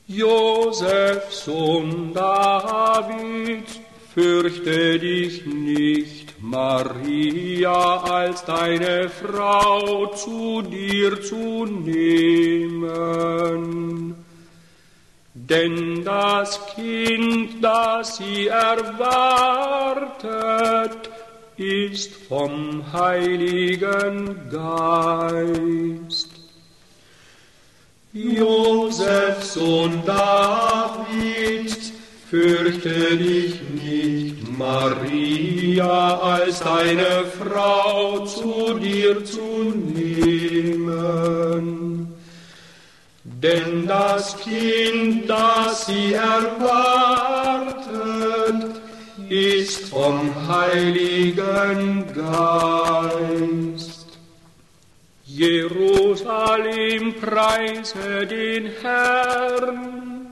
Josef, Sohn Davids, fürchte dich nicht, Maria als deine Frau zu dir zu nehmen. Denn das Kind, das sie erwartet, ist vom Heiligen Geist. Josef, Sohn Davids, fürchte dich nicht, Maria als deine Frau zu dir zu nehmen. Denn das Kind, das sie erwartet, ist vom Heiligen Geist. Jerusalem, preise den Herrn.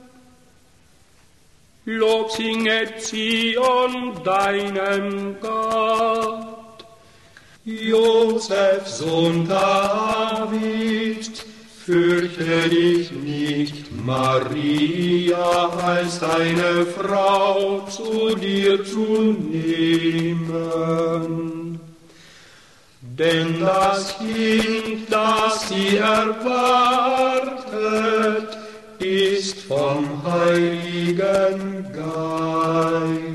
Lob singet Zion deinem Gott. Josef, Sohn Davids, fürchte dich nicht, Maria als deine Frau zu dir zu nehmen. Denn das Kind, das sie erwartet, ist vom Heiligen Geist.